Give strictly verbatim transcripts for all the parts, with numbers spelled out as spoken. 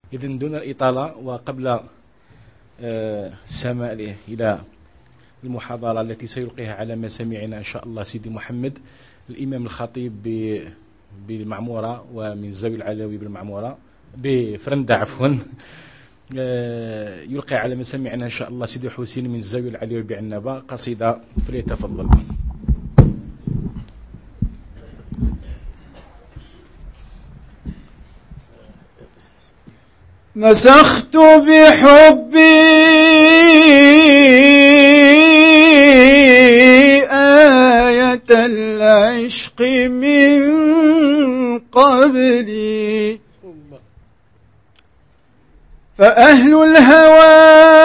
إذن دون الإطالة وقبل السماع إلى المحاضرة التي سيلقيها على مسامعنا إن شاء الله سيدي محمد الإمام الخطيب بالمعمورة ومن الزاوية العلوي بالمعمورة بفرندة عفوا يلقي على مسامعنا إن شاء الله سيدي حسين من الزاوية العلوي بعنبة قصيدة فليتفضل. نسخت بحبي آية العشق من قبلي فأهل الهوى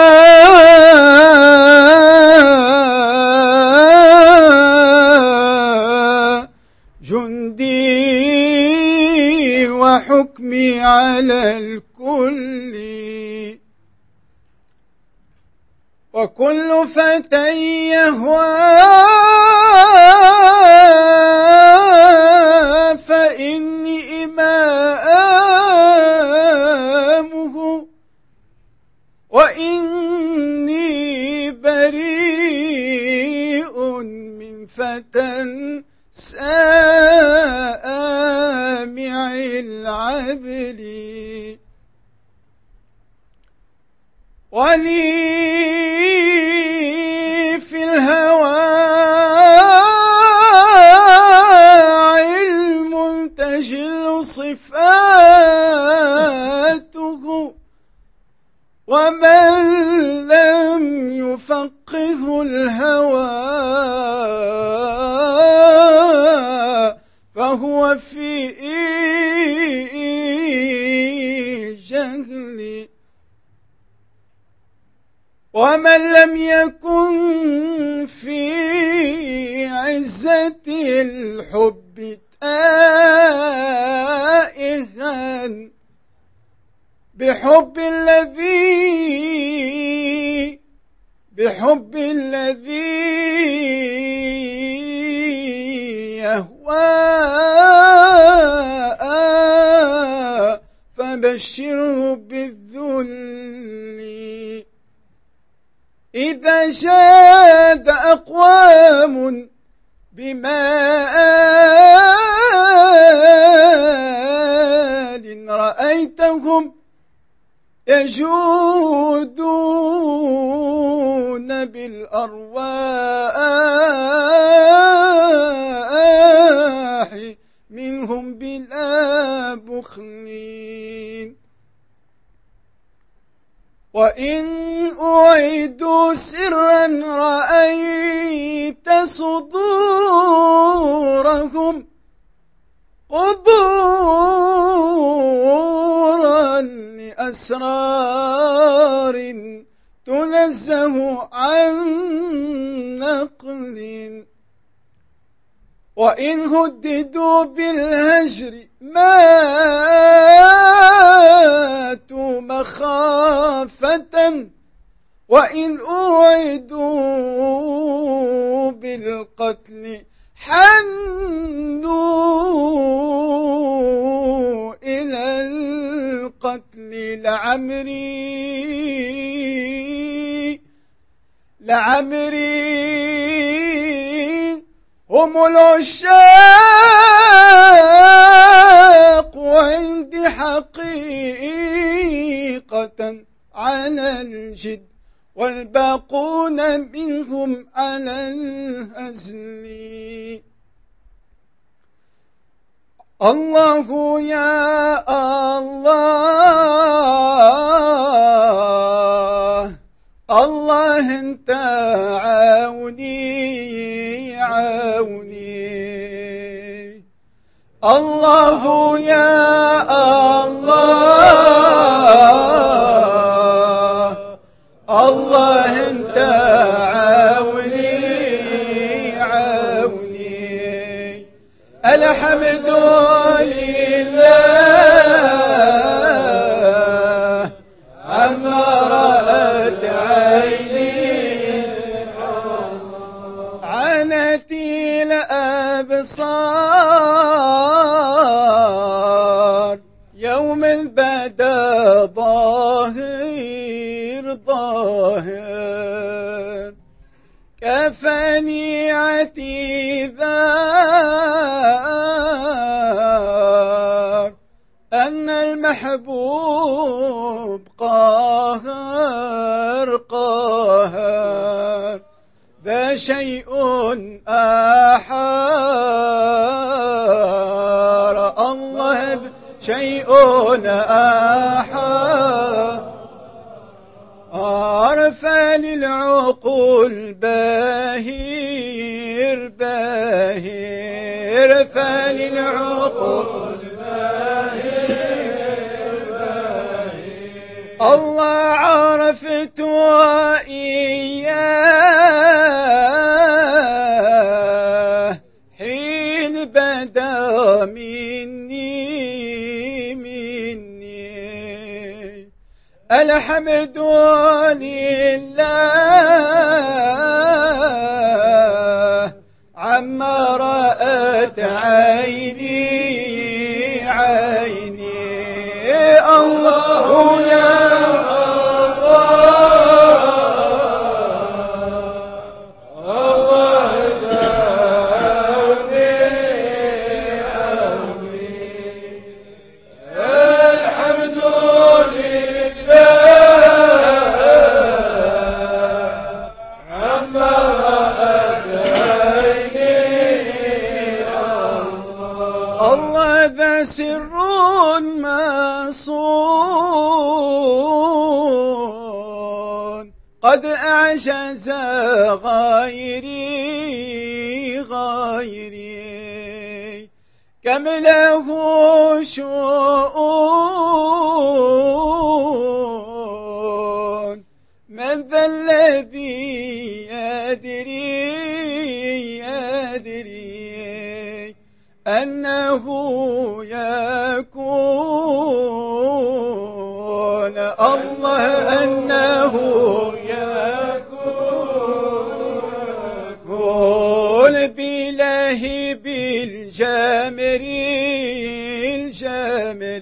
جندي وحكمي على الكل وكل فتى يهوى فإني إمامه وإني بريء من فتى سامع العذل ولي في الهوى علم تجل صفاته ومن لم يفقه الهوى فهو في جهل ومن لم يكن في عزة الحب تائها بحب الذي بحب الذي يهوى فبشره بالذل إذا جاد أقوام بمآل رأيتهم يجودون بالأرواح منهم بلا بخل وإن أعيدوا سرا رأيت صدورهم قبورا لأسرار تنزه عن نقل وإن هددوا بالهجر ماتوا مخافة وإن أوعدوا بالقتل حنوا إلى القتل لعمري لعمري هم العشاق وعندي حقيقة على الجد والباقون منهم على الهزل الله يا الله الله انت عوني عوني الله يا الله الله انت عوني عوني الحمد لله عما رأت عيني عنتي الأبصار يوم بدا ظاهر ظاهر كفاني اعتذار أن المحبوب قاهر قاهر ذا شيء آحار الله شيء آحار عرفا للعقول باهر باهر فللعقول الله عرفت وإياه حين بدا مني مني الحمد لله عما رأت عيني عيني الله يا سر مصون قد أعجز غيري غيري كم له شؤون من ذا الذي يدري يدري أنه يكون الله أنه يكون بلهب الجمر الجمر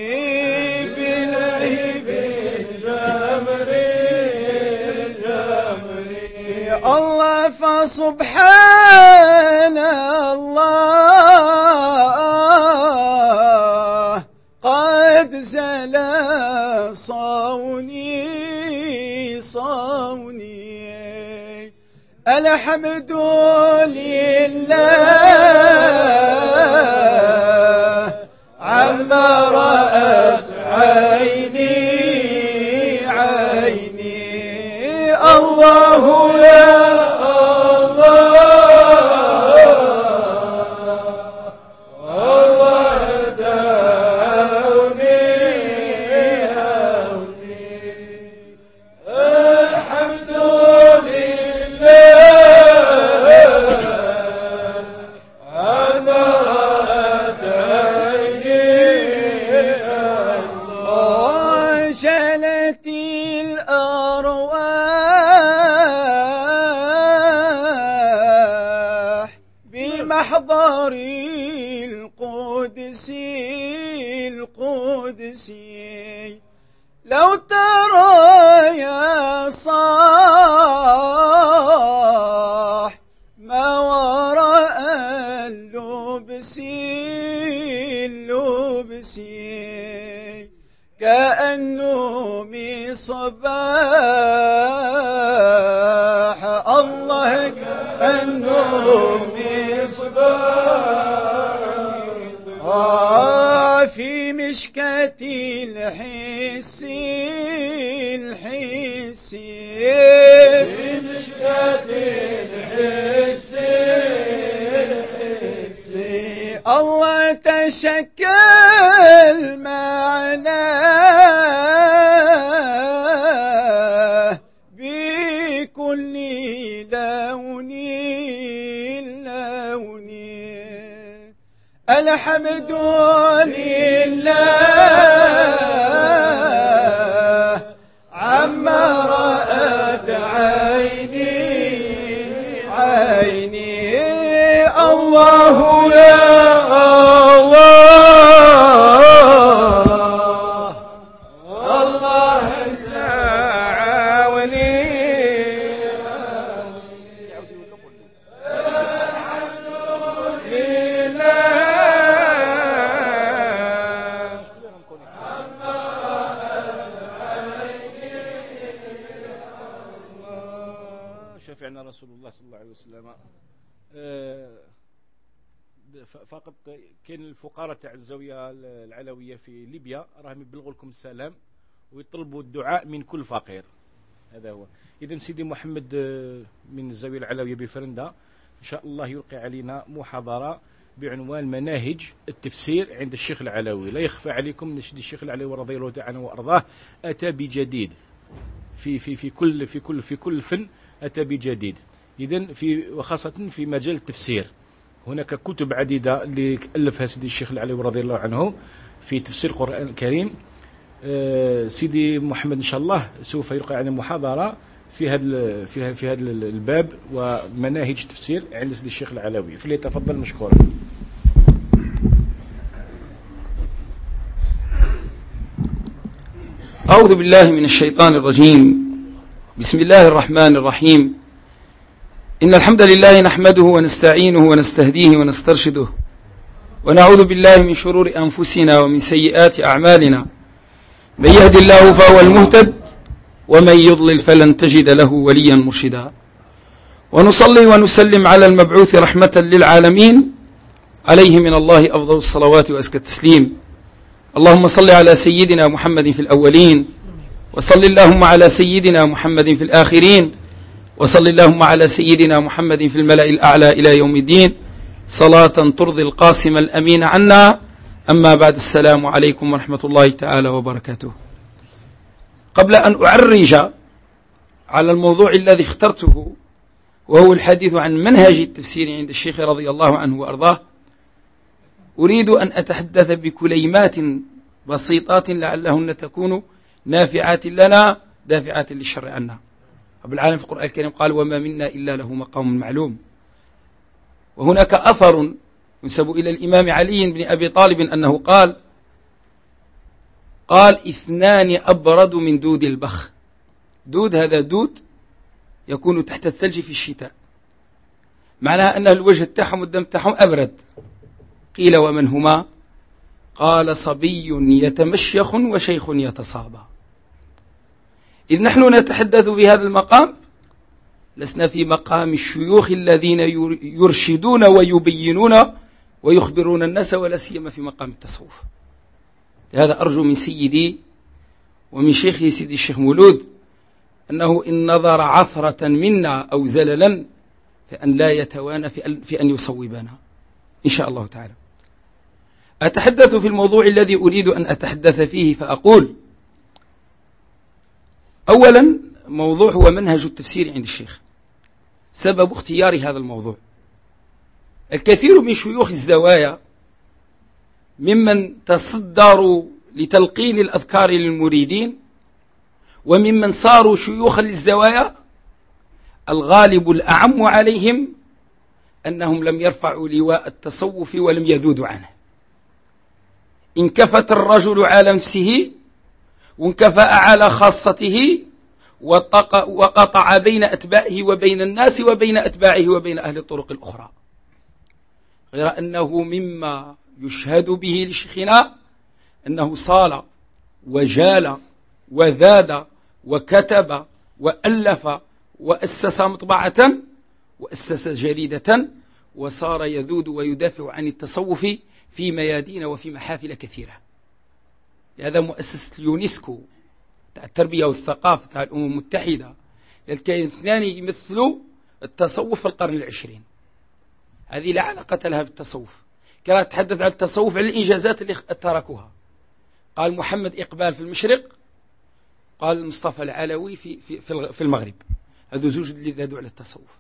بلهب الجمر الجمر الله فسبحان الله قد زال صوني صوني الحمد لله عما رأت عيني عيني الله يا محضر القدس القدسي لو ترى يا صاح ما وراء اللبس اللبس كأنه مصباح الله كأنه آه في مشكاة الحس الحس في مشكاة الحس الحس الله تشكل معناه بكل لون الحمد لله عما رأت عيني عيني الله يا الله شفعنا رسول الله صلى الله عليه وسلم. آه فقط كاين الفقراء تاع الزاويه العلويه في ليبيا راهم يبلغوا لكم السلام ويطلبوا الدعاء من كل فقير. هذا هو. اذا سيدي محمد من الزاويه العلويه بفرندا ان شاء الله يلقي علينا محاضره بعنوان مناهج التفسير عند الشيخ العلوي. لا يخفى عليكم ان الشيخ العلوي رضي الله تعالى وارضاه اتى بجديد في في في كل في كل في كل فن، اتى بجديد. اذا في وخاصه في مجال التفسير هناك كتب عديده اللي الفها سيدي الشيخ العلوي رضي الله عنه في تفسير القران الكريم. أه سيدي محمد ان شاء الله سوف يلقي علينا محاضره في هذا في في هذا الباب ومناهج التفسير عند سيدي الشيخ العلوي، فليتفضل مشكورا. أعوذ بالله من الشيطان الرجيم. بسم الله الرحمن الرحيم. إن الحمد لله نحمده ونستعينه ونستهديه ونسترشده ونعوذ بالله من شرور أنفسنا ومن سيئات أعمالنا. من يهد الله فهو المهتد ومن يضلل فلن تجد له وليا مرشدا. ونصلي ونسلم على المبعوث رحمة للعالمين عليه من الله أفضل الصلوات وأزكى التسليم. اللهم صل على سيدنا محمد في الأولين، وصل اللهم على سيدنا محمد في الآخرين، وصل اللهم على سيدنا محمد في الملأ الأعلى إلى يوم الدين، صلاة ترضي القاسم الأمين عنا. أما بعد، السلام عليكم ورحمة الله تعالى وبركاته. قبل أن أعرج على الموضوع الذي اخترته وهو الحديث عن منهج التفسير عند الشيخ رضي الله عنه وأرضاه، أريد أن أتحدث بكليمات بسيطات لعلهن تكون نافعات لنا دافعات للشر عنا. رب العالمين في القرآن الكريم قال: وما منا إلا له مقام معلوم. وهناك أثر ينسب إلى الإمام علي بن أبي طالب أنه قال قال اثنان أبرد من دود البخ. دود هذا دود يكون تحت الثلج في الشتاء، معناها أن الوجه تاعهم والدم تاعهم أبرد. قيل: ومن هما؟ قال: صبي يتمشيخ وشيخ يتصابى. إذ نحن نتحدث في هذا المقام لسنا في مقام الشيوخ الذين يرشدون ويبينون ويخبرون الناس، ولا سيما في مقام التصوف. لهذا أرجو من سيدي ومن شيخي سيدي الشيخ مولود أنه إن نظر عثرة منا أو زللا فأن لا يتوانى في أن يصوبنا إن شاء الله تعالى. أتحدث في الموضوع الذي أريد أن أتحدث فيه، فأقول: أولا، موضوع هو منهج التفسير عند الشيخ. سبب اختيار هذا الموضوع: الكثير من شيوخ الزوايا ممن تصدروا لتلقين الأذكار للمريدين وممن صاروا شيوخا للزوايا، الغالب الأعم عليهم أنهم لم يرفعوا لواء التصوف ولم يذودوا عنه. انكفت الرجل على نفسه وانكفأ على خاصته وقطع بين أتباعه وبين الناس وبين أتباعه وبين أهل الطرق الأخرى. غير أنه مما يشهد به لشيخنا أنه صال وجال وذاد وكتب وألف وأسس مطبعة وأسس جريدة، وصار يذود ويدافع عن التصوف في ميادين وفي محافل كثيرة. لهذا مؤسسة اليونسكو تاع التربية والثقافة تاع الأمم المتحدة كاين اثنان يمثلوا التصوف في القرن العشرين. هذه لا علاقة لها بالتصوف. كانت تتحدث عن التصوف، عن الإنجازات اللي تركوها. قال محمد إقبال في المشرق، قال مصطفى العلوي في في في المغرب. هذو زوج اللي ذادوا على التصوف.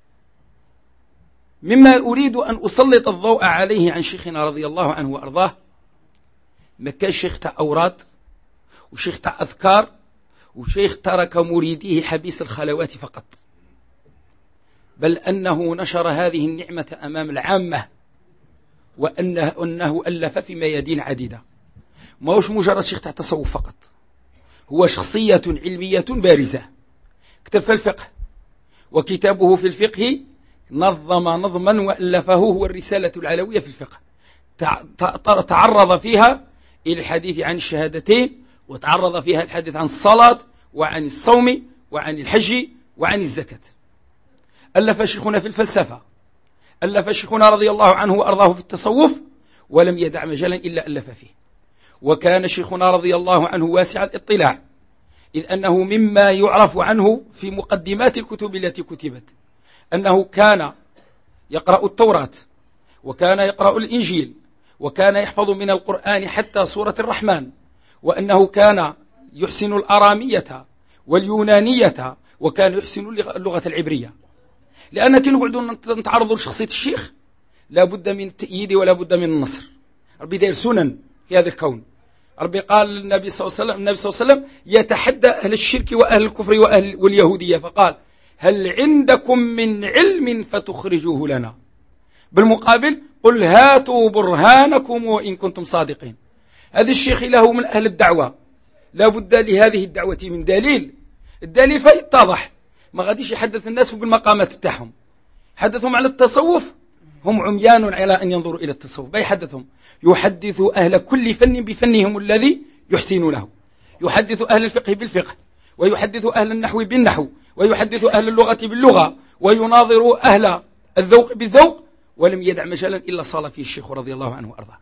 مما أريد أن أسلط الضوء عليه عن شيخنا رضي الله عنه وأرضاه، ما كان شيخ تاع أوراد وشيخ تاع أذكار وشيخ ترك مريديه حبيس الخلوات فقط، بل أنه نشر هذه النعمة أمام العامة، وأنه أنه ألف في ميادين عديدة. ما هوش مجرد شيخ تاع تصوف فقط، هو شخصية علمية بارزة. كتب في الفقه، وكتابه في الفقه نظم نظما وألفه هو الرسالة العلوية في الفقه. تعرض فيها إلى الحديث عن الشهادتين، وتعرض فيها الحديث عن الصلاة وعن الصوم وعن الحج وعن الزكاة. ألف شيخنا في الفلسفة، ألف شيخنا رضي الله عنه وأرضاه في التصوف، ولم يدع مجالا إلا ألف فيه. وكان شيخنا رضي الله عنه واسع الاطلاع، إذ أنه مما يعرف عنه في مقدمات الكتب التي كتبت أنه كان يقرأ التوراة، وكان يقرأ الإنجيل، وكان يحفظ من القرآن حتى سورة الرحمن، وأنه كان يحسن الأرامية واليونانية، وكان يحسن اللغة العبرية. لأن كي نقعدوا نتعرضوا لشخصية الشيخ لا بد من التأييد ولا بد من النصر. ربي داير سنن في هذا الكون. ربي قال للنبي صلى الله عليه وسلم، النبي صلى الله عليه وسلم يتحدى أهل الشرك وأهل الكفر وأهل واليهودية، فقال هل عندكم من علم فتخرجوه لنا؟ بالمقابل قل هاتوا برهانكم وإن كنتم صادقين. هذا الشيخ له من أهل الدعوة، لا بد لهذه الدعوة من دليل. الدليل فيتضح، ما غاديش يحدث الناس فوق المقامات تاعهم. حدثهم على التصوف، هم عميان على أن ينظروا إلى التصوف. بيحدثهم يحدث أهل كل فن بفنهم الذي يحسنونه، يحدث أهل الفقه بالفقه، ويحدث أهل النحو بالنحو، ويحدث أهل اللغة باللغة، ويناظر أهل الذوق بالذوق، ولم يدع مجالا إلا صال فيه الشيخ رضي الله عنه وأرضاه.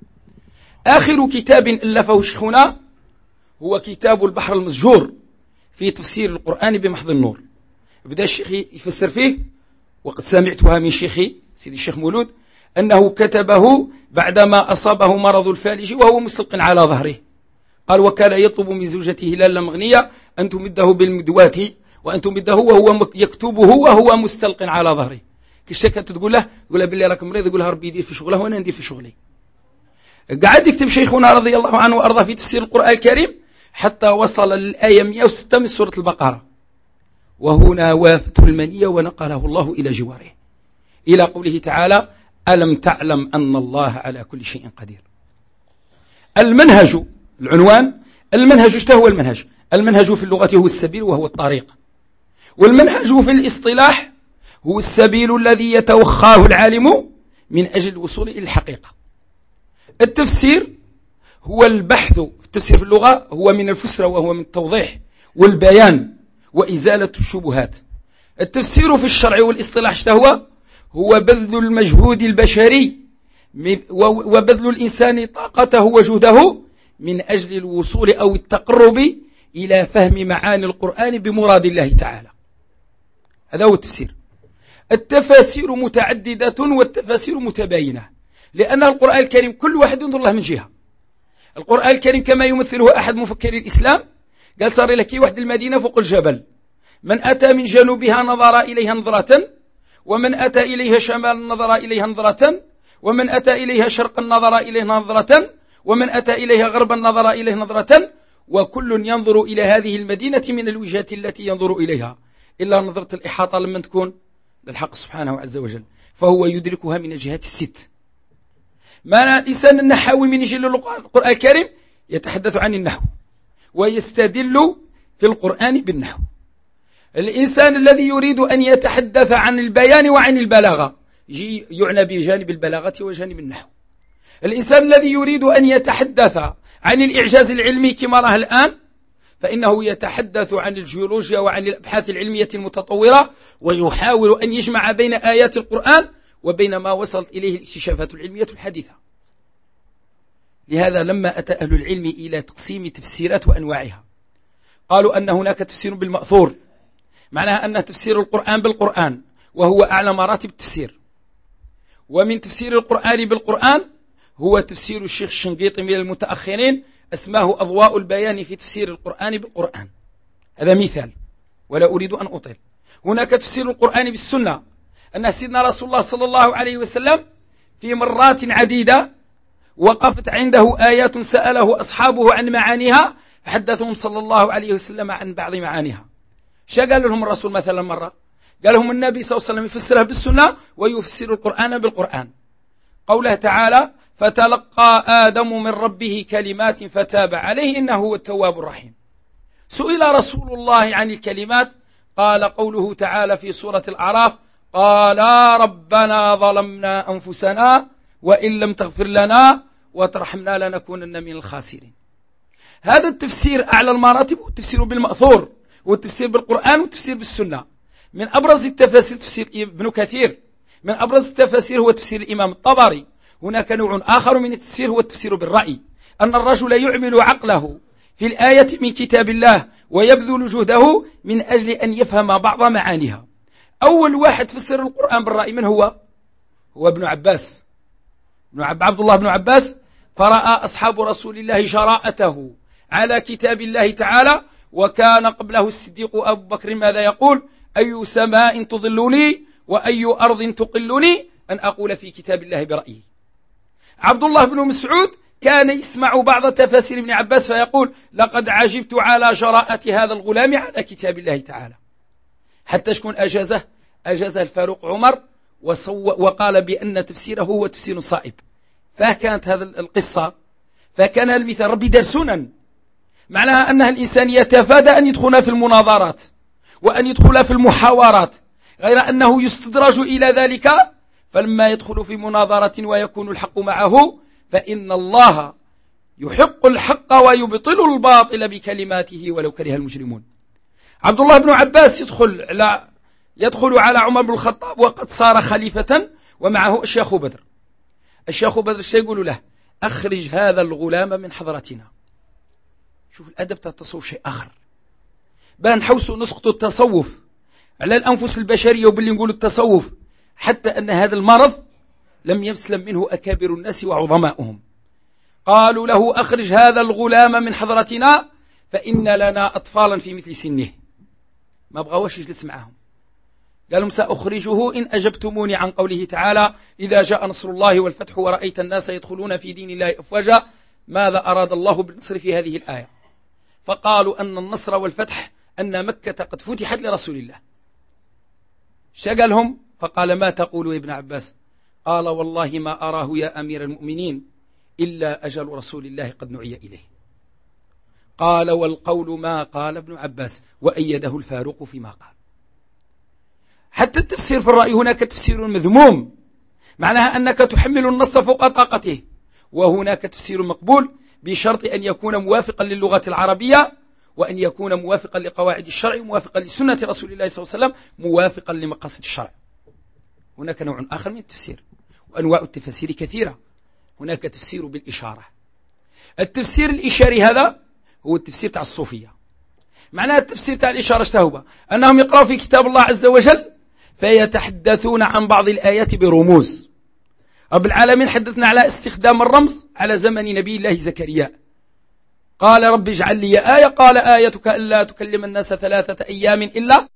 آخر كتاب ألفه شيخنا هو كتاب البحر المسجور في تفسير القرآن بمحض النور. بدأ الشيخ يفسر فيه، وقد سمعتها من شيخي سيدي الشيخ مولود أنه كتبه بعدما أصابه مرض الفالج وهو مستلق على ظهره. قال وكان يطلب من زوجته لالا مغنية أن تمده بالمدوات، وأن تمده وهو يكتبه وهو مستلق على ظهره. كيش كانت تقول له تقول له بالله راك مريض، يقول لها ربي يدير في شغله وأنا ندير في شغلي. قعد يكتب شيخنا رضي الله عنه وأرضاه في تفسير القرآن الكريم حتى وصل للآية مئة وستة من سورة البقرة، وهنا وافته المنية ونقله الله إلى جواره، إلى قوله تعالى ألم تعلم أن الله على كل شيء قدير. المنهج، العنوان المنهج. ايش هو المنهج؟ المنهج في اللغة هو السبيل وهو الطريق، والمنهج في الاصطلاح هو السبيل الذي يتوخاه العالم من أجل الوصول إلى الحقيقة. التفسير هو البحث، التفسير في اللغة هو من الفسرة وهو من التوضيح والبيان وإزالة الشبهات. التفسير في الشرع والاصطلاح ايش هو؟ هو بذل المجهود البشري وبذل الإنسان طاقته وجهده من أجل الوصول أو التقرب إلى فهم معاني القرآن بمراد الله تعالى. هذا هو التفسير. التفاسير متعددة والتفاسير متباينة، لأن القرآن الكريم كل واحد ينظر له من جهة. القرآن الكريم كما يمثله أحد مفكري الإسلام، قال صار لك واحد المدينة فوق الجبل، من أتى من جنوبها نظر إليها نظرة، ومن أتى إليها شمال نظر إليها نظرة، ومن أتى إليها شرقا نظر إليها نظرة، ومن أتى إليها غربا نظر إليها نظرة، وكل ينظر إلى هذه المدينة من الوجهات التي ينظر إليها، إلا نظرة الإحاطة لما تكون للحق سبحانه عز وجل، فهو يدركها من الجهات الست. ما الإنسان النحوي من يجي القرآن الكريم يتحدث عن النحو ويستدل في القرآن بالنحو. الإنسان الذي يريد أن يتحدث عن البيان وعن البلاغة يعنى بجانب البلاغة وجانب النحو. الإنسان الذي يريد أن يتحدث عن الإعجاز العلمي كما راه الآن، فإنه يتحدث عن الجيولوجيا وعن الأبحاث العلمية المتطورة، ويحاول أن يجمع بين آيات القرآن وبين ما وصلت إليه الاكتشافات العلمية الحديثة. لهذا لما أتى أهل العلم إلى تقسيم تفسيرات وأنواعها، قالوا أن هناك تفسير بالمأثور، معناها أن تفسير القرآن بالقرآن وهو أعلى مراتب التفسير. ومن تفسير القرآن بالقرآن هو تفسير الشيخ الشنقيطي من المتأخرين، اسمه أضواء البيان في تفسير القرآن بالقرآن. هذا مثال ولا أريد أن أطيل. هناك تفسير القرآن بالسنة، أن سيدنا رسول الله صلى الله عليه وسلم في مرات عديدة وقفت عنده آيات سأله أصحابه عن معانيها، فحدثهم صلى الله عليه وسلم عن بعض معانيها. شا قال لهم الرسول مثلا مرة؟ قال لهم النبي صلى الله عليه وسلم يفسرها بالسنة ويفسر القرآن بالقرآن. قوله تعالى فتلقى آدم من ربه كلمات فتاب عليه إنه هو التواب الرحيم. سئل رسول الله عن الكلمات، قال قوله تعالى في سورة الأعراف قال ربنا ظلمنا أنفسنا وإن لم تغفر لنا وترحمنا لنكونن من الخاسرين. هذا التفسير أعلى المراتب، والتفسير بالمأثور والتفسير بالقرآن والتفسير بالسنة. من أبرز التفاسير تفسير ابن كثير، من أبرز التفاسير هو تفسير الإمام الطبري. هناك نوع آخر من التفسير هو التفسير بالرأي، أن الرجل يعمل عقله في الآية من كتاب الله ويبذل جهده من أجل أن يفهم بعض معانيها. أول واحد فسر القرآن بالرأي من هو؟ هو ابن عباس، ابن عبد الله بن عباس. فرأى أصحاب رسول الله جراءته على كتاب الله تعالى، وكان قبله الصديق أبو بكر ماذا يقول؟ أي سماء تظلني وأي أرض تقلني أن أقول في كتاب الله برأيي. عبد الله بن مسعود كان يسمع بعض تفاسير ابن عباس فيقول لقد عجبت على جراءة هذا الغلام على كتاب الله تعالى. حتى شكون أجازه؟ أجازه الفاروق عمر، وقال بأن تفسيره هو تفسير صائب. فكانت هذه القصة، فكان المثال ربي دار سنن، معناها أنها الإنسان يتفادى أن يدخل في المناظرات وأن يدخل في المحاورات، غير أنه يستدرج إلى ذلك. فلما يدخل في مناظرة ويكون الحق معه فإن الله يحق الحق ويبطل الباطل بكلماته ولو كره المجرمون. عبد الله بن عباس يدخل على يدخل على عمر بن الخطاب وقد صار خليفة ومعه الشيخ بدر. الشيخ بدر سيقول له أخرج هذا الغلام من حضرتنا. شوف الأدب تاع التصوف شيء آخر. بان حوسوا نسقط التصوف على الأنفس البشرية وباللي نقول التصوف، حتى أن هذا المرض لم يسلم منه أكابر الناس وعظماؤهم. قالوا له أخرج هذا الغلام من حضرتنا فإن لنا أطفالا في مثل سنه. ما بغاوش يجلس معهم، قالوا سأخرجه إن أجبتموني عن قوله تعالى إذا جاء نصر الله والفتح ورأيت الناس يدخلون في دين الله أفواجا. ماذا أراد الله بالنصر في هذه الآية؟ فقالوا أن النصر والفتح أن مكة قد فتحت لرسول الله. شغلهم فقال ما تقول يا ابن عباس؟ قال والله ما أراه يا أمير المؤمنين إلا أجل رسول الله قد نعي إليه. قال والقول ما قال ابن عباس وأيده الفاروق فيما قال. حتى التفسير في الرأي هناك تفسير مذموم، معناها أنك تحمل النص فوق طاقته، وهناك تفسير مقبول بشرط أن يكون موافقا للغة العربية، وأن يكون موافقا لقواعد الشرع، موافقا لسنة رسول الله صلى الله عليه وسلم، موافقا لمقاصد الشرع. هناك نوع آخر من التفسير، وأنواع التفسير كثيرة. هناك تفسير بالإشارة. التفسير الإشاري هذا هو التفسير تاع الصوفية. معناه التفسير تاع الإشارة اشتهوبة أنهم يقرأوا في كتاب الله عز وجل فيتحدثون عن بعض الآيات برموز. رب العالمين حدثنا على استخدام الرمز على زمن نبي الله زكريا. قال رب اجعل لي آية، قال آيتك ألا تكلم الناس ثلاثة أيام إلا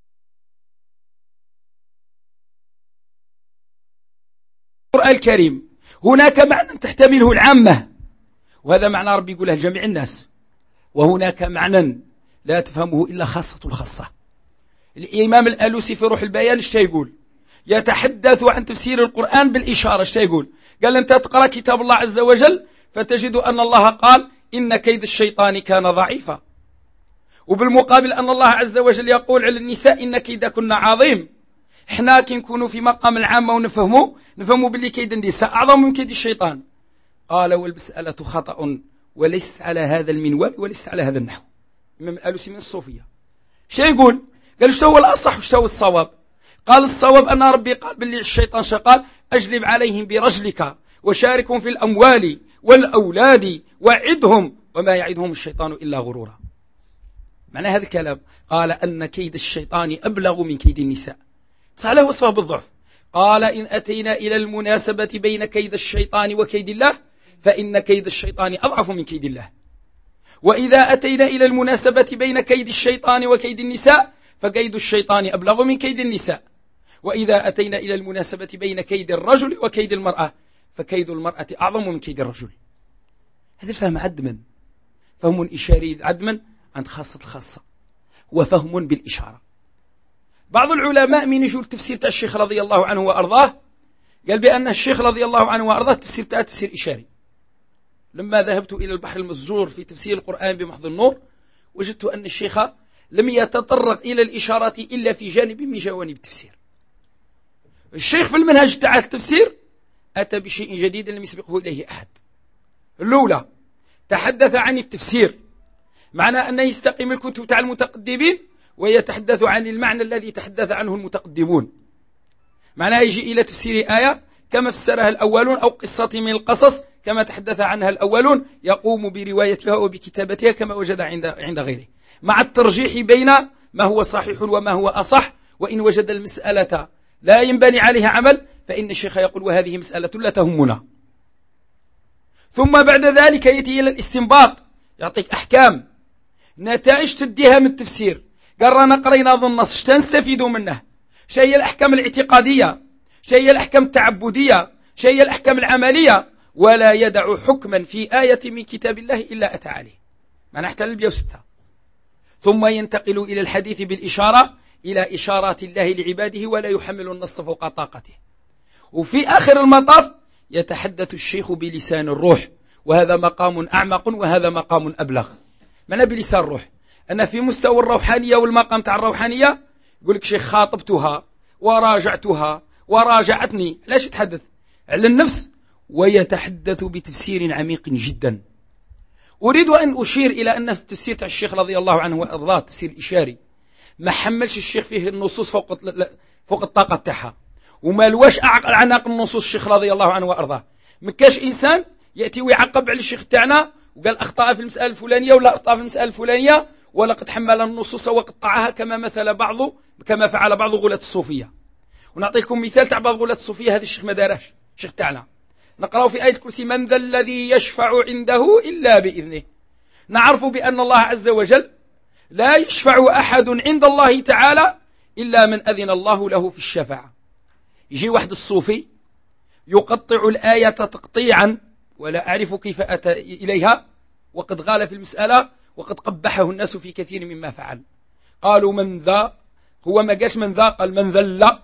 القرآن الكريم. هناك معنى تحتمله العامة، وهذا معنى ربي يقوله لجميع الناس، وهناك معنى لا تفهمه إلا خاصة الخاصة. الإمام الألوسي في روح البيان ايش يقول؟ يتحدث عن تفسير القرآن بالإشارة. ايش يقول؟ قال أنت تقرأ كتاب الله عز وجل فتجد أن الله قال إن كيد الشيطان كان ضعيفا، وبالمقابل أن الله عز وجل يقول على النساء إن كيدكن عظيم. احنا كي نكونوا في مقام العامة ونفهموا نفهموا باللي كيد النساء أعظم من كيد الشيطان. قال والمسألة خطأ وليست على هذا المنوال وليست على هذا النحو. الإمام الألوسي من الصوفية شو يقول؟ قال شو هو الأصح وشو هو الصواب؟ قال الصواب أن ربي قال باللي الشيطان شقال أجلب عليهم برجلك وشاركهم في الأموال والأولاد وعدهم وما يعدهم الشيطان إلا غرورا. معنى هذا الكلام قال أن كيد الشيطان أبلغ من كيد النساء، على وصفه بالضعف. قال إن أتينا إلى المناسبة بين كيد الشيطان وكيد الله فإن كيد الشيطان أضعف من كيد الله، وإذا أتينا إلى المناسبة بين كيد الشيطان وكيد النساء فكيد الشيطان أبلغ من كيد النساء، وإذا أتينا إلى المناسبة بين كيد الرجل وكيد المرأة فكيد المرأة أعظم من كيد الرجل. هذا الفهم عدما، فهم إشاري عدما عند خاصة الخاصة، وفهم بالإشارة. بعض العلماء من يجول تفسير تاع الشيخ رضي الله عنه وأرضاه قال بأن الشيخ رضي الله عنه وأرضاه تفسير تاع تفسير إشاري. لما ذهبت إلى البحر المسجور في تفسير القرآن بمحض النور وجدت أن الشيخ لم يتطرق إلى الإشارات إلا في جانب من جوانب التفسير. الشيخ في المنهج تاع التفسير أتى بشيء جديد لم يسبقه إليه أحد. الأولى تحدث عن التفسير، معنى أنه يستقيم الكتب تاع المتقدمين ويتحدث عن المعنى الذي تحدث عنه المتقدمون. معناه يجي إلى تفسير آية كما فسرها الأولون أو قصة من القصص كما تحدث عنها الأولون، يقوم بروايتها وبكتابتها كما وجد عند عند غيره، مع الترجيح بين ما هو صحيح وما هو أصح. وإن وجد المسألة لا ينبني عليها عمل فإن الشيخ يقول وهذه مسألة لا تهمنا. ثم بعد ذلك يأتي إلى الاستنباط، يعطيك أحكام نتائج تديها من التفسير. قال رانا قرينا ذو النص، اش تنستفيدوا منه؟ شيء هي الأحكام الاعتقادية، شيء هي الأحكام التعبدية، شيء هي الأحكام العملية. ولا يدع حكما في آية من كتاب الله إلا أتى عليه. معنى احتل البيو ستة. ثم ينتقل إلى الحديث بالإشارة إلى إشارات الله لعباده ولا يحمل النص فوق طاقته. وفي آخر المطاف يتحدث الشيخ بلسان الروح، وهذا مقام أعمق وهذا مقام أبلغ. معنى بلسان الروح أنا في مستوى الروحانية والمقام تاع الروحانية يقول لك شيخ خاطبتها وراجعتها وراجعتني. لاش يتحدث على النفس ويتحدث بتفسير عميق جدا. أريد أن أشير إلى أن التفسير تاع الشيخ رضي الله عنه وأرضاه تفسير إشاري، ما حملش الشيخ فيه النصوص فوق فوق الطاقة تاعها، وما لواش أعقل عناق النصوص الشيخ رضي الله عنه وأرضاه. مكاش إنسان يأتي ويعقب على الشيخ تاعنا وقال أخطأ في المسألة الفلانية ولا أخطأ في المسألة الفلانية ولقد حمل النصوص وقطعها كما مثل بعض كما فعل بعض غلاة الصوفية. ونعطيكم مثال تاع بعض غلاة الصوفية، هذا الشيخ ما دارش. الشيخ تاعنا نقرأ في آية الكرسي من ذا الذي يشفع عنده إلا بإذنه. نعرف بأن الله عز وجل لا يشفع أحد عند الله تعالى إلا من أذن الله له في الشفاعة. يجي واحد الصوفي يقطع الآية تقطيعا ولا أعرف كيف أتى إليها، وقد غال في المسألة وقد قبحه الناس في كثير مما فعل. قالوا من ذا، هو ما قاش من ذا، قال من ذل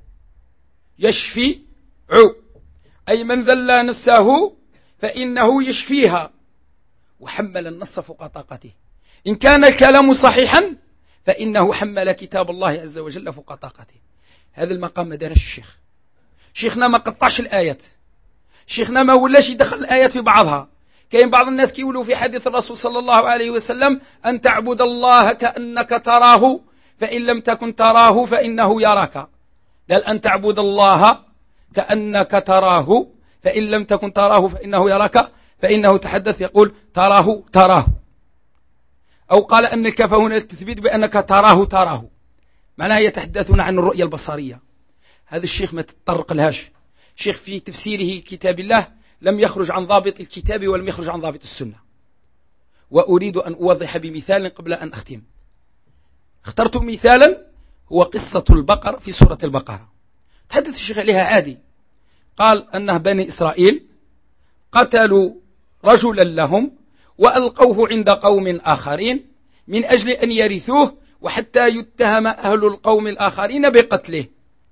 يشفي عو، أي من ذل نفسه فإنه يشفيها، وحمل النص فوق طاقته. إن كان الكلام صحيحا فإنه حمل كتاب الله عز وجل فوق طاقته. هذا المقام ما دارش الشيخ. شيخنا ما قطعش الآيات، شيخنا ما ولاش يدخل الآيات في بعضها. كاين بعض الناس كيقولوا في حديث الرسول صلى الله عليه وسلم أن تعبد الله كأنك تراه فإن لم تكن تراه فإنه يراك. قال أن تعبد الله كأنك تراه فإن لم تكن تراه فإنه يراك، فإنه تحدث يقول تراه تراه، أو قال أن الكاف هنا التثبيت بأنك تراه تراه، معناها يتحدثون عن الرؤية البصرية. هذا الشيخ ما تطرق لهاش. شيخ في تفسيره كتاب الله لم يخرج عن ضابط الكتاب ولم يخرج عن ضابط السنة. وأريد أن أوضح بمثال قبل أن أختم. اخترت مثالا هو قصة البقر في سورة البقرة. تحدث الشيخ عليها عادي، قال أنه بني إسرائيل قتلوا رجلا لهم وألقوه عند قوم آخرين من أجل أن يرثوه وحتى يتهم أهل القوم الآخرين بقتله،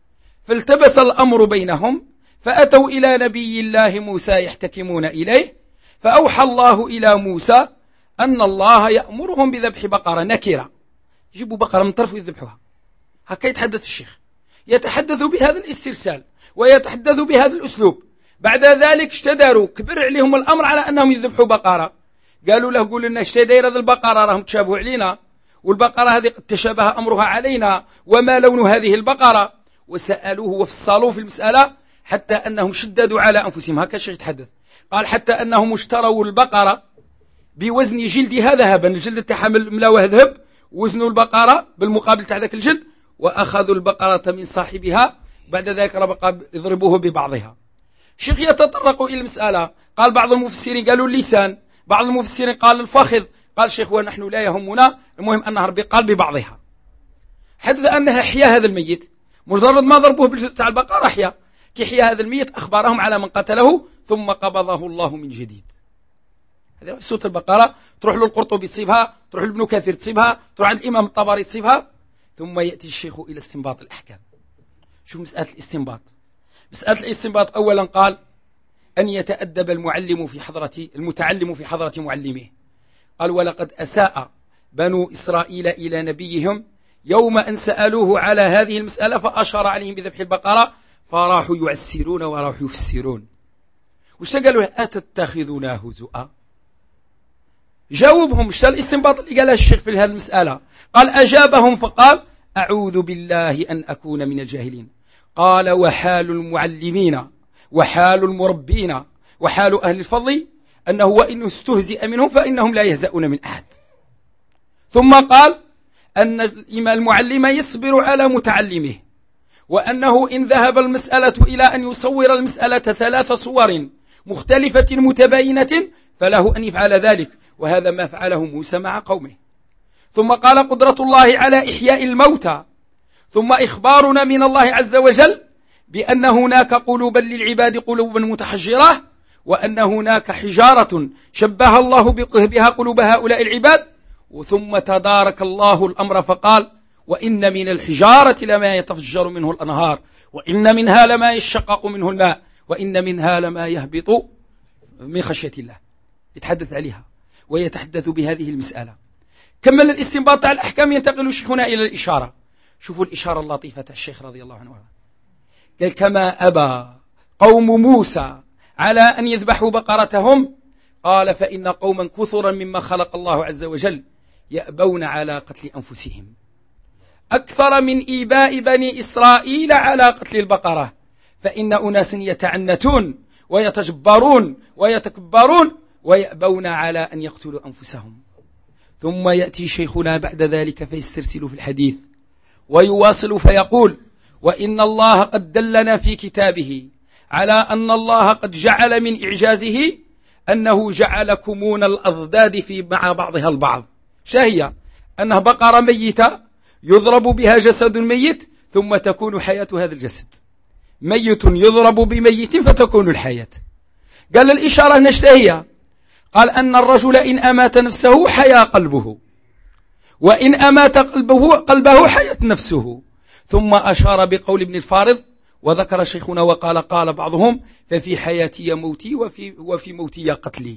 فالتبس الأمر بينهم فأتوا إلى نبي الله موسى يحتكمون إليه، فأوحى الله إلى موسى أن الله يأمرهم بذبح بقرة نكرة، يجيبوا بقرة من طرف ويذبحوها. هكا يتحدث الشيخ، يتحدث بهذا الاسترسال ويتحدث بهذا الأسلوب. بعد ذلك اشتدروا، كبر عليهم الأمر على أنهم يذبحوا بقرة. قالوا له قول لنا اشتدير هذه البقرة راهم تشابهوا علينا، والبقرة هذه قد تشابه أمرها علينا، وما لون هذه البقرة؟ وسألوه وفصلوا في المسألة حتى أنهم شددوا على أنفسهم. هكا الشيخ يتحدث، قال حتى أنهم اشتروا البقرة بوزن جلدها ذهبا، الجلد تاعها ملاوه ذهب، وزنوا البقرة بالمقابل تاع ذاك الجلد، وأخذوا البقرة من صاحبها، بعد ذلك ربق يضربوه ببعضها. الشيخ يتطرق إلى المسألة، قال بعض المفسرين قالوا اللسان، بعض المفسرين قال الفخذ، قال الشيخ ونحن لا يهمنا، المهم أنها ربي قال ببعضها، حدث أنها حيا هذا الميت، مجرد ما ضربوه بالجلد تاع البقرة حيا. كي حيا هذا الميت أخبرهم على من قتله ثم قبضه الله من جديد. هذه سورة البقرة، تروح له القرطبي تصيبها، تروح لابن كثير تصيبها، تروح عند الإمام الطبري تصيبها. ثم يأتي الشيخ إلى استنباط الأحكام. شوف مسألة الاستنباط. مسألة الاستنباط أولا قال أن يتأدب المعلم في حضرة المتعلم في حضرة معلمه. قال ولقد أساء بنو إسرائيل إلى نبيهم يوم أن سألوه على هذه المسألة فأشار عليهم بذبح البقرة، فراحوا يعسرون وراحوا يفسرون. وش قالوا؟ أتتخذنا هزؤا. جاوبهم. شتا الاستنباط اللي قالها الشيخ في هذه المسألة؟ قال أجابهم فقال أعوذ بالله أن أكون من الجاهلين. قال وحال المعلمين وحال المربين وحال أهل الفضل أنه وإن استهزئ منهم فإنهم لا يهزؤون من أحد. ثم قال أن المعلم يصبر على متعلمه، وأنه إن ذهب المسألة إلى أن يصور المسألة ثلاث صور مختلفة متباينة فله أن يفعل ذلك، وهذا ما فعله موسى مع قومه. ثم قال قدرة الله على إحياء الموتى، ثم إخبارنا من الله عز وجل بأن هناك قلوبا للعباد قلوبا متحجرة، وأن هناك حجارة شبه الله بها قلوب هؤلاء العباد. ثم تدارك الله الأمر فقال وإن من الحجارة لما يتفجر منه الأنهار، وإن منها لما يشقق منه الماء، وإن منها لما يهبط من خشية الله. يتحدث عليها ويتحدث بهذه المسألة. كمل الاستنباط على الأحكام، ينتقل شيخنا إلى الإشارة. شوفوا الإشارة اللطيفة الشيخ رضي الله عنه. قال كما أبى قوم موسى على أن يذبحوا بقرتهم، قال فإن قوما كثرا مما خلق الله عز وجل يأبون على قتل أنفسهم أكثر من إيباء بني إسرائيل على قتل البقرة، فإن أناس يتعنتون ويتجبرون ويتكبرون ويأبون على أن يقتلوا أنفسهم. ثم يأتي شيخنا بعد ذلك فيسترسل في الحديث ويواصل فيقول وإن الله قد دلنا في كتابه على أن الله قد جعل من إعجازه أنه جعل كمون الأضداد في مع بعضها البعض. شاهية أنها بقرة ميتة يضرب بها جسد ميت ثم تكون حياة هذا الجسد، ميت يضرب بميت فتكون الحياة. قال الإشارة نشتهية، قال أن الرجل إن أمات نفسه حيا قلبه، وإن أمات قلبه قلبه حيت نفسه. ثم أشار بقول ابن الفارض وذكر شيخنا وقال قال بعضهم ففي حياتي موتي وفي, وفي موتي قتلي.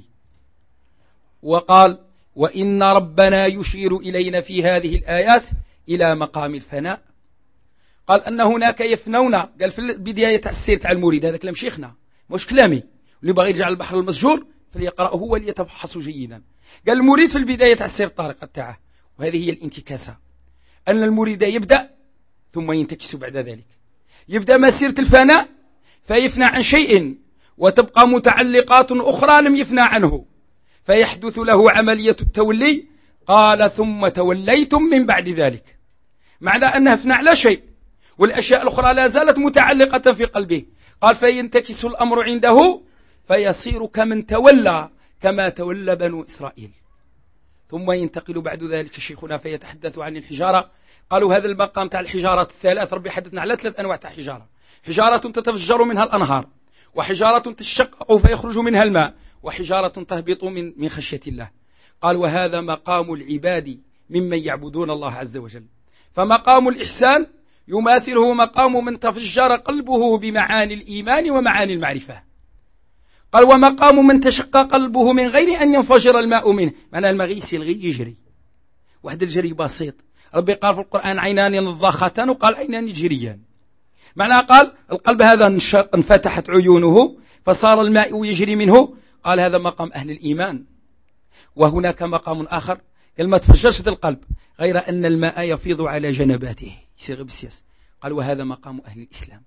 وقال وإن ربنا يشير إلينا في هذه الآيات إلى مقام الفناء. قال أن هناك يفنون، قال في البداية تاع السير تاع المريد، هذا كلام شيخنا مش كلامي، اللي باغي يرجع البحر المسجور فليقرأه وليتفحص جيدا. قال المريد في البداية تاع السير الطارق تاعه، وهذه هي الانتكاسة، أن المريد يبدأ ثم ينتكس بعد ذلك. يبدأ مسيرة الفناء فيفنى عن شيء وتبقى متعلقات أخرى لم يفنى عنه، فيحدث له عملية التولي. قال ثم توليتم من بعد ذلك، معنى أنه فنى على شيء والأشياء الأخرى لا زالت متعلقة في قلبه. قال فينتكس الأمر عنده فيصير كمن تولى كما تولى بنو إسرائيل. ثم ينتقل بعد ذلك شيخنا فيتحدث عن الحجارة. قالوا هذا المقام تاع الحجارات الثلاث، ربي حدثنا على ثلاث أنواع تاع حجارة: حجارة تتفجر منها الأنهار، وحجارة تشقق فيخرج منها الماء، وحجارة تهبط من من خشية الله. قال وهذا مقام العباد ممن يعبدون الله عز وجل. فمقام الإحسان يماثله مقام من تفجر قلبه بمعاني الإيمان ومعاني المعرفة. قال ومقام من تشقق قلبه من غير أن ينفجر الماء منه، معنى الماء يسيل غير يجري واحد الجري بسيط. ربي قال في القرآن عينان نضاختان، وقال عينان جريان، معنى قال القلب هذا انفتحت عيونه فصار الماء يجري منه. قال هذا مقام أهل الإيمان. وهناك مقام آخر قال ما تفجرش القلب غير أن الماء يفيض على جنباته يصير بالسياس. قال وهذا مقام أهل الإسلام.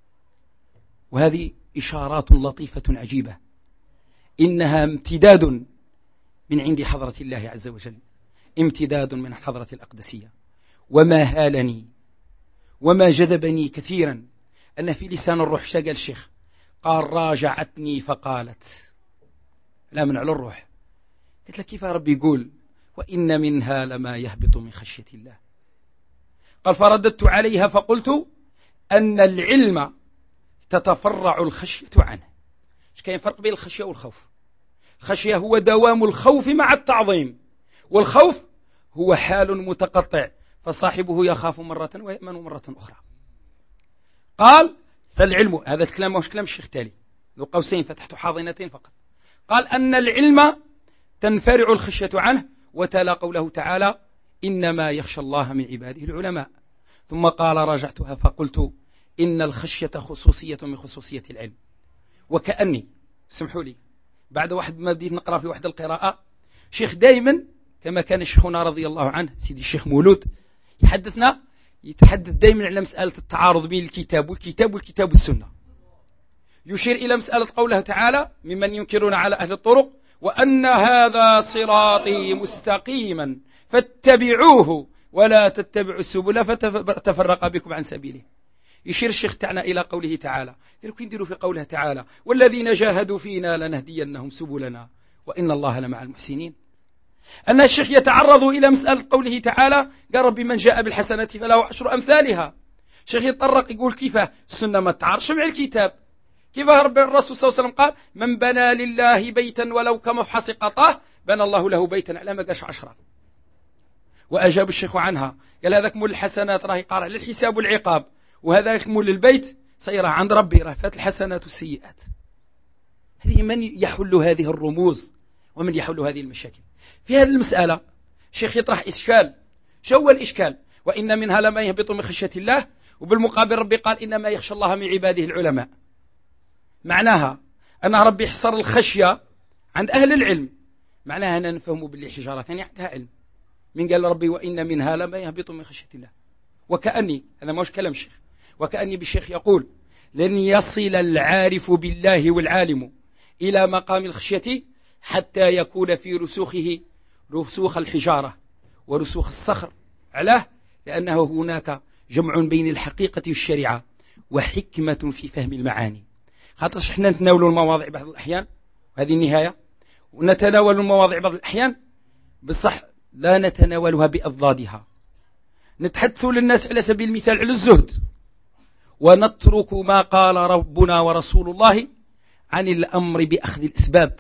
وهذه إشارات لطيفة عجيبة، إنها امتداد من عند حضرة الله عز وجل، امتداد من حضرة الأقدسية. وما هالني وما جذبني كثيرا أن في لسان الروح شاق الشيخ قال راجعتني فقالت، لا من على الروح، قلت لك كيف ربي يقول وإن منها لما يهبط من خشية الله؟ قال فرددت عليها فقلت أن العلم تتفرع الخشية عنه. ايش كاين فرق بين الخشية والخوف؟ الخشية هو دوام الخوف مع التعظيم، والخوف هو حال متقطع فصاحبه يخاف مرة ويأمن مرة أخرى. قال فالعلم، هذا الكلام مش كلام الشيخ تالي ذو قوسين فتحت حاضنتين فقط. قال أن العلم تنفرع الخشية عنه، وتلا قوله تعالى إنما يخشى الله من عباده العلماء. ثم قال راجعتها فقلت إن الخشية خصوصية من خصوصية العلم. وكأني سمحوا لي بعد واحد ما بديت نقرأ في واحد القراءة شيخ دائما كما كان شيخنا رضي الله عنه سيدي الشيخ مولود يحدثنا يتحدث دائما على مسألة التعارض بين الكتاب والكتاب والكتاب والسنة. يشير إلى مسألة قوله تعالى ممن ينكرون على أهل الطرق وأن هذا صراطي مستقيما فاتبعوه ولا تتبعوا السبل فتفرق بكم عن سبيله. يشير الشيخ تاعنا إلى قوله تعالى قالوا كي نديروا في قوله تعالى والذين جاهدوا فينا لنهدينهم سبلنا وإن الله لمع المحسنين. أن الشيخ يتعرض إلى مسألة قوله تعالى قال ربي من جاء بالحسنة فله عشر أمثالها. الشيخ يتطرق يقول كيف السنة ما تعارضش مع الكتاب، كيف رب الرسول صلى الله عليه وسلم قال من بنى لله بيتا ولو كمفحص قطاه بنى الله له بيتا على ما قاش عشرة. وأجاب الشيخ عنها قال هذاك مول الحسنات راه يقارع للحساب والعقاب، وهذاك مول البيت سيرى عند ربي راه فات الحسنات والسيئات. هذه من يحل هذه الرموز ومن يحل هذه المشاكل؟ في هذه المسألة الشيخ يطرح إشكال. شو هو الإشكال؟ وإن منها لما يهبط من خشية الله، وبالمقابل ربي قال إنما يخشى الله من عباده العلماء. معناها أن ربي يحصر الخشية عند أهل العلم، معناها أن نفهم باللي حجارة ثانية عندها علم. من قال ربي وإن منها لما يهبط من خشية الله، وكأني هذا مش كلام الشيخ، وكأني بالشيخ يقول لن يصل العارف بالله والعالم إلى مقام الخشية حتى يكون في رسوخه رسوخ الحجارة ورسوخ الصخر. علاه؟ لأنه هناك جمع بين الحقيقة والشريعة وحكمة في فهم المعاني. خاطر احنا نتناول المواضيع بعض الأحيان، وهذه النهاية، ونتناول المواضيع بعض الأحيان بصح لا نتناولها بأضدادها. نتحدث للناس على سبيل المثال على الزهد، ونترك ما قال ربنا ورسول الله عن الأمر بأخذ الأسباب.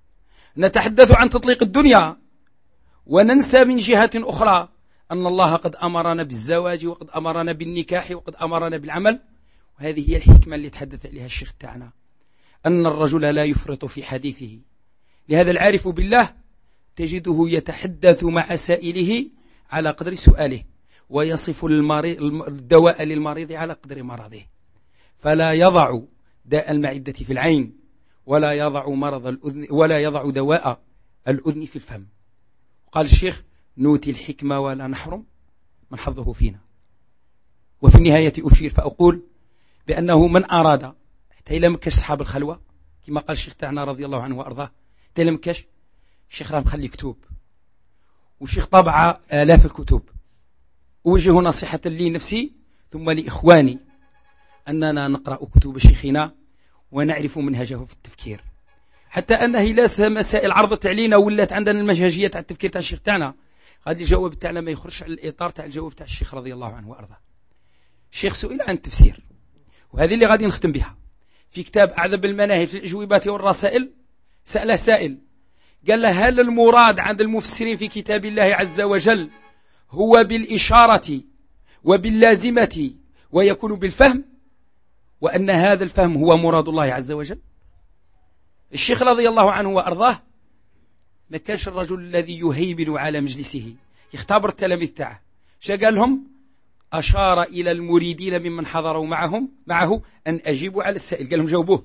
نتحدث عن تطليق الدنيا وننسى من جهة أخرى أن الله قد أمرنا بالزواج وقد أمرنا بالنكاح وقد أمرنا بالعمل. وهذه هي الحكمة اللي تحدث عليها الشيخ تاعنا، أن الرجل لا يفرط في حديثه. لهذا العارف بالله تجده يتحدث مع سائله على قدر سؤاله، ويصف المريض الدواء للمريض على قدر مرضه، فلا يضع داء المعدة في العين، ولا يضع مرض الأذن، ولا يضع دواء الأذن في الفم. قال الشيخ نوتي الحكمة ولا نحرم من حظه فينا. وفي النهاية أشير فأقول بأنه من أراد حتى إلى مكاش أصحاب الخلوة كما قال الشيخ تاعنا رضي الله عنه وأرضاه، حتى إلى مكاش الشيخ راه مخلي كتب، والشيخ طبع آلاف الكتب. أوجه نصيحة لي نفسي ثم لإخواني أننا نقرأ كتب شيخنا ونعرف منهجه في التفكير، حتى أنه لا مسائل عرضت علينا ولات عندنا المنهجية تاع التفكير تاع الشيخ تاعنا غادي الجواب تاعنا ما يخرجش على الإطار تاع الجواب تاع الشيخ رضي الله عنه وأرضاه. الشيخ سئل عن التفسير، وهذه اللي غادي نختم بها. في كتاب أعذب المناهج في الأجوبات والرسائل سأله سائل قال له هل المراد عند المفسرين في كتاب الله عز وجل هو بالإشارة وباللازمة ويكون بالفهم، وأن هذا الفهم هو مراد الله عز وجل؟ الشيخ رضي الله عنه وأرضاه ما كانش الرجل الذي يهيمن على مجلسه يختبر التلاميذ تاعه. شا قال لهم؟ أشار إلى المريدين ممن حضروا معهم معه أن أجيبوا على السائل. قال لهم جاوبوه.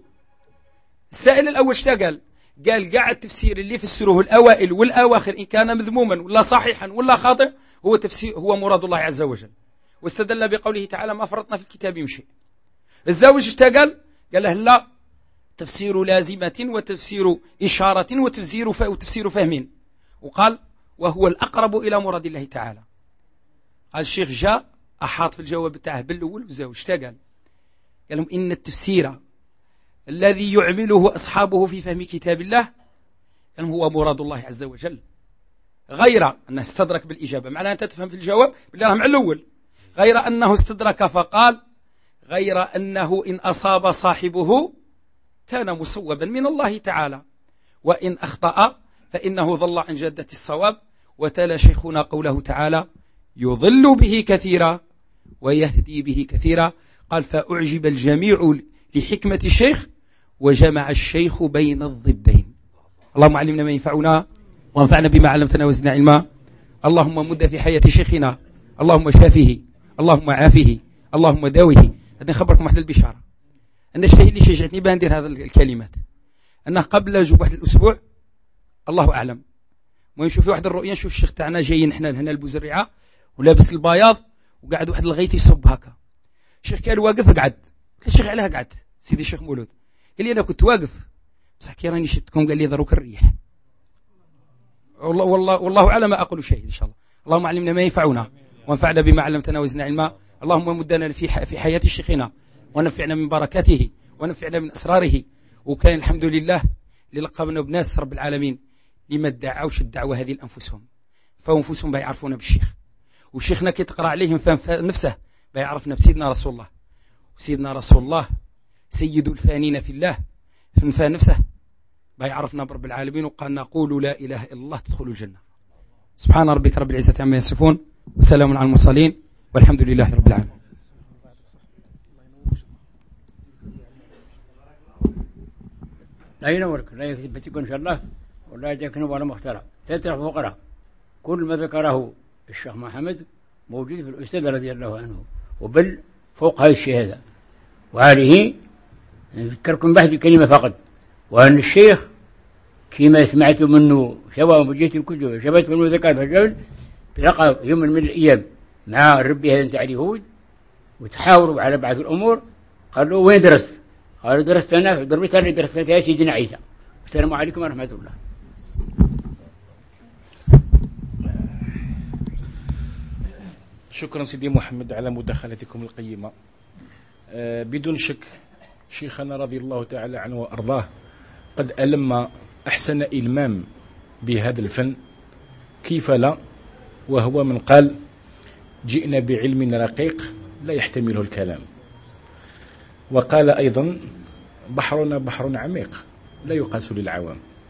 السائل الأول شتا قال؟ قال قاع التفسير اللي فسروه الأوائل والأواخر إن كان مذموما ولا صحيحا ولا خاطئ هو تفسير هو مراد الله عز وجل، واستدل بقوله تعالى ما فرطنا في الكتاب من شيء. الزاوج شتا قال؟ قال له لا، تفسير لازمة وتفسير إشارة وتفسير وتفسير فهم، وقال وهو الأقرب إلى مراد الله تعالى. قال الشيخ جاء أحاط في الجواب تاعه بالأول والزاوج شتا قال؟ قال لهم إن التفسير الذي يعمله أصحابه في فهم كتاب الله قال هو مراد الله عز وجل، غير أنه استدرك بالإجابة. معناه أنت تفهم في الجواب بالله رحمه الأول، غير أنه استدرك فقال غير أنه إن أصاب صاحبه كان مصوبا من الله تعالى، وإن أخطأ فإنه ضل عن جادة الصواب. وتلا شيخنا قوله تعالى يضل به كثيرا ويهدي به كثيرا. قال فأعجب الجميع لحكمة الشيخ وجمع الشيخ بين الضدين. اللهم علمنا ما ينفعنا وانفعنا بما علمتنا وزدنا علما. اللهم مد في حياة شيخنا، اللهم شافه، اللهم عافه، اللهم داوه. هذا نخبركم واحد البشارة، أن الشيء اللي شجعتني بها ندير هذه الكلمات أنه قبل جوب واحد الأسبوع الله أعلم المهم شوفي واحد الرؤيه، نشوف الشيخ تاعنا جايين حنا هنا البوزريعه ولابس البياض وقاعد واحد الغيث يصب هكا. الشيخ كان واقف قعد، قلت الشيخ علاه قعد سيدي الشيخ مولود؟ قال لي انا كنت واقف بصح كي راني شدتكم قال لي دروك الريح. والله والله والله اعلم ما اقول شيء ان شاء الله. اللهم علمنا ما ينفعنا وانفعنا بما علمتنا وزدنا علما. اللهم مدنا في في حياه شيخنا ونفعنا من بركاته ونفعنا من اسراره. وكان الحمد لله اللي لقبنا بناس رب العالمين لما ادعوش الدعوه هذه لانفسهم، فانفسهم بيعرفونا بالشيخ، وشيخنا كي تقرا عليهم فهم نفسه بيعرفنا بسيدنا رسول الله. وسيدنا رسول الله سيد الفانين في الله فنفى نفسه بيعرفنا برب العالمين، وقالنا قولوا لا اله الا الله تدخلوا الجنه. سبحان ربك رب العزه عما يصفون وسلام على المرسلين والحمد لله رب العالمين. لا ينورك، لا يثبتك ان شاء الله، ولا يجاكن ولا مخترع. تترك فقرة كل ما ذكره الشيخ محمد موجود في الأستاذ رضي الله عنه، وبل فوق هذه الشهادة. وهذه نذكركم بهذه الكلمة فقط، وأن الشيخ كما سمعت منه سواء بجيت الكتب شبت منه ذكر فجل تلقى يوم من الأيام مع ربي هذا نتاع اليهود وتحاوروا على بعض الأمور. قال له وين درست؟ قال درست أنا في دربتها اللي درستها فيها سيدنا عيسى. السلام عليكم ورحمة الله. شكرا سيدي محمد على مداخلتكم القيمة. أه بدون شك شيخنا رضي الله تعالى عنه وأرضاه قد ألم أحسن إلمام بهذا الفن، كيف لا، وهو من قال جئنا بعلم رقيق لا يحتمله الكلام. وقال أيضا بحرنا بحر عميق لا يقاس للعوام.